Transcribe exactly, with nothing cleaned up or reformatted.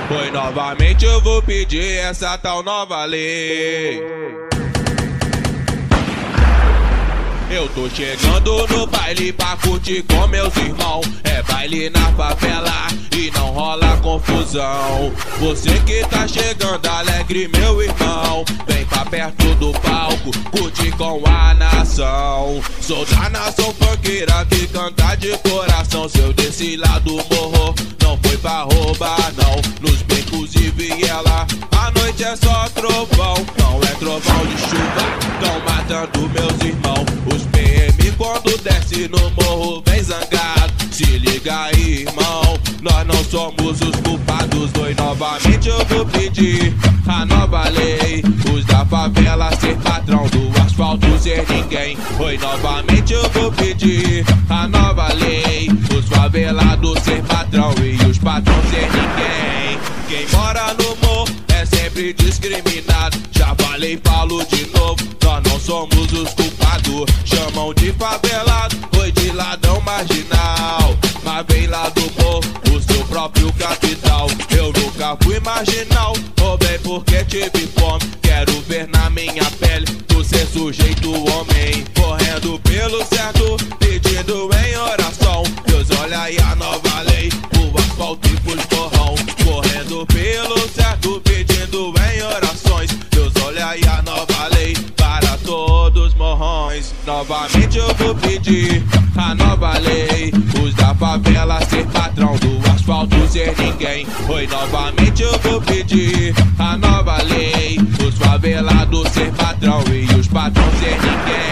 Oi, novamente eu vou pedir essa tal nova lei. Eu tô chegando no baile pra curtir com meus irmãos. É baile na favela e não rola confusão. Você que tá chegando alegre, meu irmão, vem pra perto do palco, curte com a nação. Sou da nação funkeira que canta de coração. Se eu desci lá do morro, não foi pra roubar não. Nos becos e viela, a noite é só trovão. Não é trovão de chuva, tão matando meus irmãos. Os P M quando desce no morro vem zangado. Se liga aí, irmão, nós não somos os culpados. Oi, novamente eu vou pedir a nova lei. Os da favela ser patrão, do asfalto ser ninguém. Oi, novamente eu vou pedir a nova lei. Os favelados ser patrão e os patrões ser ninguém. Quem mora no morro é sempre discriminado. Já falei, falo de novo, nós não somos os culpados. Chamam de favelado, oi, de ladrão marginal. Mas vem lá do morro, o seu próprio capital. Eu nunca fui marginal, roubei porque tive fome. Quero ver na minha pele tu ser sujeito homem. Correndo pelo certo, pedindo em oração. Deus, olha aí a nova lei, o asfalto e pros borrão. Correndo pelo certo, pedindo em orações. Deus, olha aí a nova lei para todos morrões. Novamente eu vou pedir a nova lei. Os da favela ser patrão, do asfalto ser ninguém. Oi, novamente eu vou pedir a nova lei. Os favelados ser patrão e os patrões ser ninguém.